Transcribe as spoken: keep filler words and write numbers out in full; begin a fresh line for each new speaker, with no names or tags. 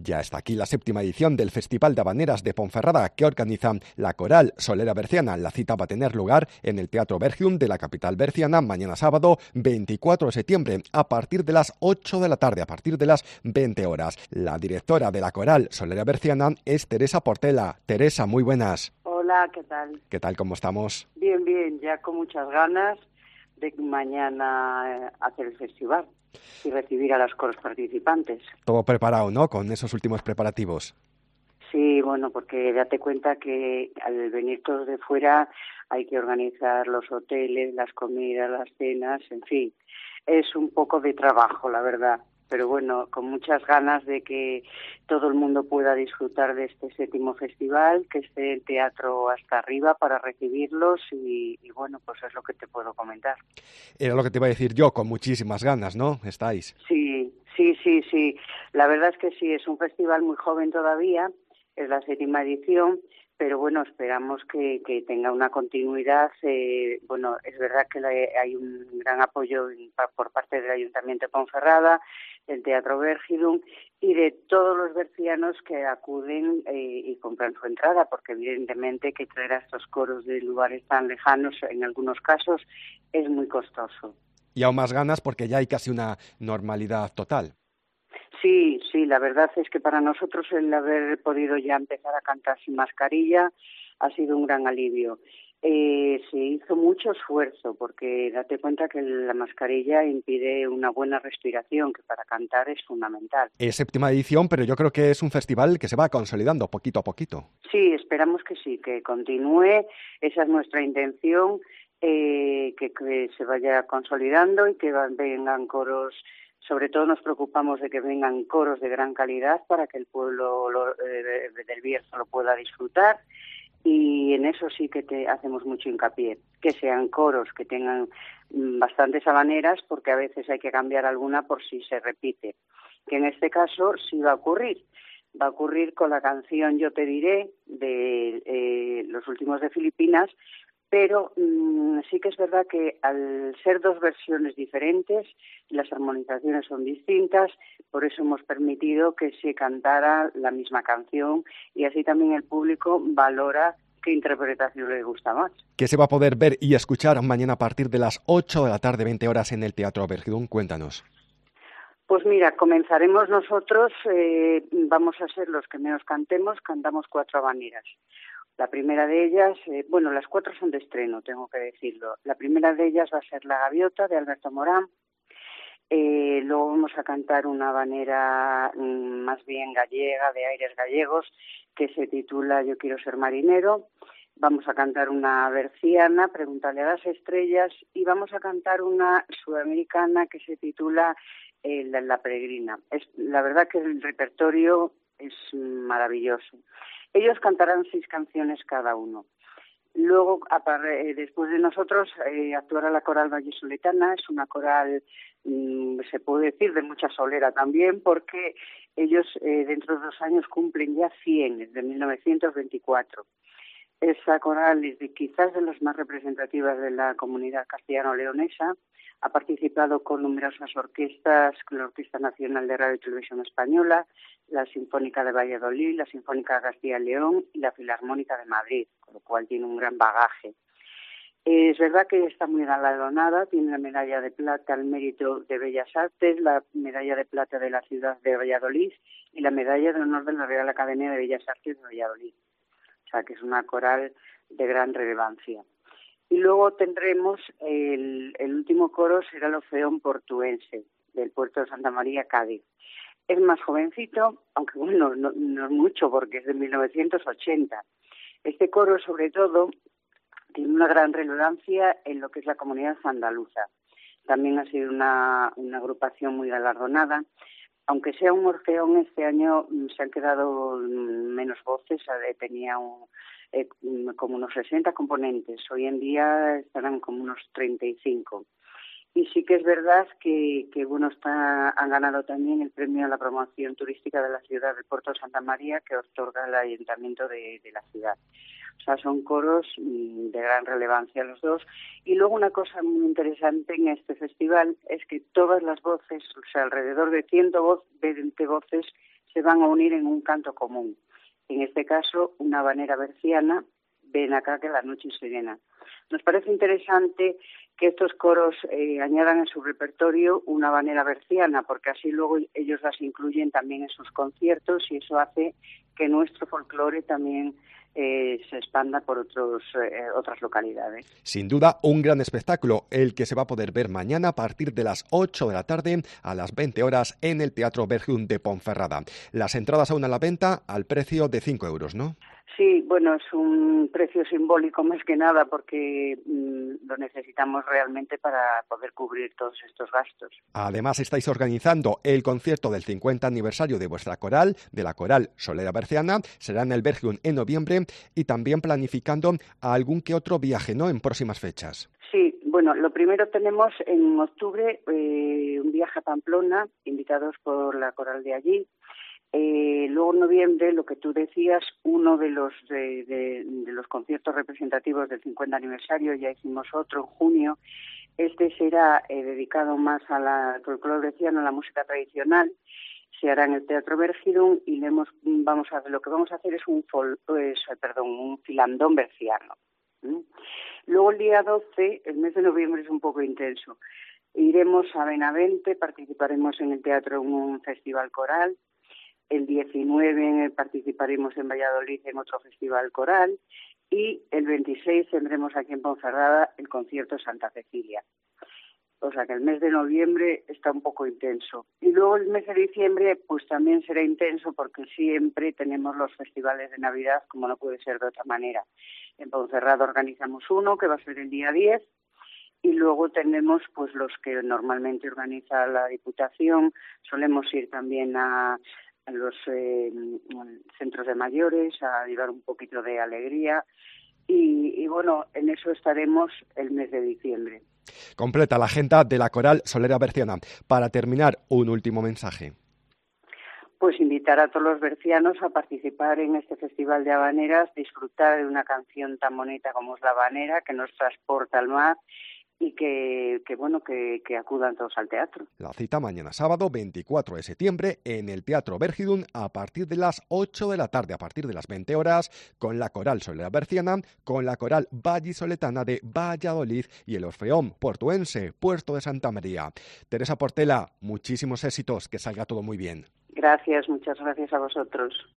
Ya está aquí la séptima edición del Festival de Habaneras de Ponferrada que organiza la Coral Solera Berciana. La cita va a tener lugar en el Teatro Bergium de la capital berciana mañana sábado veinticuatro de septiembre a partir de las ocho de la tarde, a partir de las veinte horas. La directora de la Coral Solera Berciana es Teresa Portela. Teresa, muy buenas.
Hola, ¿qué tal?
¿Qué tal? ¿Cómo estamos?
Bien, bien, ya con muchas ganas de mañana eh, hacer el festival y recibir a los coros participantes.
Todo preparado, ¿no? Con esos últimos preparativos.
Sí, bueno, porque date cuenta que al venir todos de fuera hay que organizar los hoteles, las comidas, las cenas, en fin, es un poco de trabajo, la verdad. Pero bueno, con muchas ganas de que todo el mundo pueda disfrutar de este séptimo festival, que esté el teatro hasta arriba para recibirlos y, y bueno, pues es lo que te puedo comentar.
Era lo que te iba a decir yo, con muchísimas ganas, ¿no? ¿Estáis?
Sí, sí, sí, sí. La verdad es que sí, es un festival muy joven todavía, es la séptima edición, pero bueno, esperamos que, que tenga una continuidad. Eh, bueno, es verdad que la, hay un gran apoyo por parte del Ayuntamiento de Ponferrada, del Teatro Bergium y de todos los bercianos que acuden eh, y compran su entrada, porque evidentemente que traer a estos coros de lugares tan lejanos, en algunos casos, es muy costoso.
Y aún más ganas porque ya hay casi una normalidad total.
Sí, sí, la verdad es que para nosotros el haber podido ya empezar a cantar sin mascarilla ha sido un gran alivio. Eh, se hizo mucho esfuerzo porque date cuenta que la mascarilla impide una buena respiración, que para cantar es fundamental.
Es séptima edición, pero yo creo que es un festival que se va consolidando poquito a poquito.
Sí, esperamos que sí, que continúe, esa es nuestra intención, eh, que, que se vaya consolidando y que van, vengan coros. Sobre todo nos preocupamos de que vengan coros de gran calidad para que el pueblo lo, eh, del Bierzo lo pueda disfrutar y en eso sí que te hacemos mucho hincapié, que sean coros que tengan mm, bastantes habaneras porque a veces hay que cambiar alguna por si se repite, que en este caso sí va a ocurrir. Va a ocurrir con la canción Yo te diré de eh, Los últimos de Filipinas, pero mmm, sí que es verdad que al ser dos versiones diferentes, las armonizaciones son distintas, por eso hemos permitido que se cantara la misma canción y así también el público valora qué interpretación le gusta más.
¿Qué se va a poder ver y escuchar mañana a partir de las ocho de la tarde, veinte horas en el Teatro Bergium? Cuéntanos.
Pues mira, comenzaremos nosotros, eh, vamos a ser los que menos cantemos, cantamos cuatro habaneras. La primera de ellas, eh, bueno, las cuatro son de estreno, tengo que decirlo. La primera de ellas va a ser La Gaviota, de Alberto Morán. Eh, luego vamos a cantar una habanera mmm, más bien gallega, de aires gallegos, que se titula Yo quiero ser marinero. Vamos a cantar una berciana, Pregúntale a las estrellas, y vamos a cantar una sudamericana que se titula eh, La, la peregrina. Es, la verdad que el repertorio es maravilloso. Ellos cantarán seis canciones cada uno. Luego, eh, después de nosotros, eh, actuará la Coral Vallesoletana. Es una coral, mmm, se puede decir, de mucha solera también, porque ellos eh, dentro de dos años cumplen ya cien, desde mil novecientos veinticuatro. Esa coral es de, quizás de las más representativas de la comunidad castellano-leonesa. Ha participado con numerosas orquestas, con la Orquesta Nacional de Radio y Televisión Española, la Sinfónica de Valladolid, la Sinfónica de Castilla y León y la Filarmónica de Madrid, con lo cual tiene un gran bagaje. Es verdad que está muy galardonada, tiene la medalla de plata al mérito de Bellas Artes, la medalla de plata de la ciudad de Valladolid y la medalla de honor de la Real Academia de Bellas Artes de Valladolid. O sea que es una coral de gran relevancia. Y luego tendremos el, el último coro, será el Orfeón Portuense, del puerto de Santa María, Cádiz. Es más jovencito, aunque bueno, no, no es mucho porque es de mil novecientos ochenta. Este coro, sobre todo, tiene una gran relevancia en lo que es la comunidad andaluza. También ha sido una, una agrupación muy galardonada. Aunque sea un orfeón, este año se han quedado menos voces, tenía un, eh, como unos sesenta componentes, hoy en día estarán como unos treinta y cinco. Y sí que es verdad que, que bueno, está, han ganado también el premio a la promoción turística de la ciudad de Puerto de Santa María que otorga el ayuntamiento de, de la ciudad. O sea, son coros de gran relevancia los dos. Y luego una cosa muy interesante en este festival es que todas las voces, o sea, alrededor de ciento veinte voces, se van a unir en un canto común. En este caso, una habanera berciana, Ven acá que la noche es serena. Nos parece interesante que estos coros eh, añadan en su repertorio una habanera berciana, porque así luego ellos las incluyen también en sus conciertos y eso hace que nuestro folclore también eh, se expanda por otros, eh, otras localidades.
Sin duda, un gran espectáculo, el que se va a poder ver mañana a partir de las ocho de la tarde a las veinte horas en el Teatro Bergium de Ponferrada. Las entradas aún a la venta al precio de cinco euros, ¿no?
Sí, bueno, es un precio simbólico más que nada porque mmm, lo necesitamos realmente para poder cubrir todos estos gastos.
Además, estáis organizando el concierto del cincuenta aniversario de vuestra coral, de la Coral Solera Berciana, será en el Bergium en noviembre y también planificando algún que otro viaje, ¿no?, en próximas fechas.
Sí, bueno, lo primero tenemos en octubre eh, un viaje a Pamplona, invitados por la coral de allí. Eh, luego en noviembre, lo que tú decías, uno de los de, de, de los conciertos representativos del cincuenta aniversario, ya hicimos otro en junio. Este será eh, dedicado más a la, al folclore berciano, a la música tradicional. Se hará en el Teatro Bergium y le hemos, vamos a, lo que vamos a hacer es un, fol, pues, perdón, un filandón berciano. ¿Mm? Luego el día doce, el mes de noviembre es un poco intenso. Iremos a Benavente, participaremos en el teatro en un festival coral. El diecinueve participaremos en Valladolid en otro festival coral y el veintiséis tendremos aquí en Ponferrada el concierto Santa Cecilia. O sea que el mes de noviembre está un poco intenso. Y luego el mes de diciembre pues también será intenso porque siempre tenemos los festivales de Navidad, como no puede ser de otra manera. En Ponferrada organizamos uno que va a ser el día diez y luego tenemos pues los que normalmente organiza la Diputación. Solemos ir también a a los eh, centros de mayores, a llevar un poquito de alegría y, y bueno, en eso estaremos el mes de diciembre.
Completa la agenda de la Coral Solera Berciana. Para terminar, un último mensaje.
Pues invitar a todos los bercianos a participar en este Festival de Habaneras, disfrutar de una canción tan bonita como es la habanera, que nos transporta al mar y que, que bueno, que, que acudan todos al teatro.
La cita mañana sábado veinticuatro de septiembre en el Teatro Bergium a partir de las ocho de la tarde, a partir de las veinte horas, con la Coral Solera Berciana, con la Coral Vallisoletana de Valladolid y el Orfeón Portuense, Puerto de Santa María. Teresa Portela, muchísimos éxitos, que salga todo muy bien.
Gracias, muchas gracias a vosotros.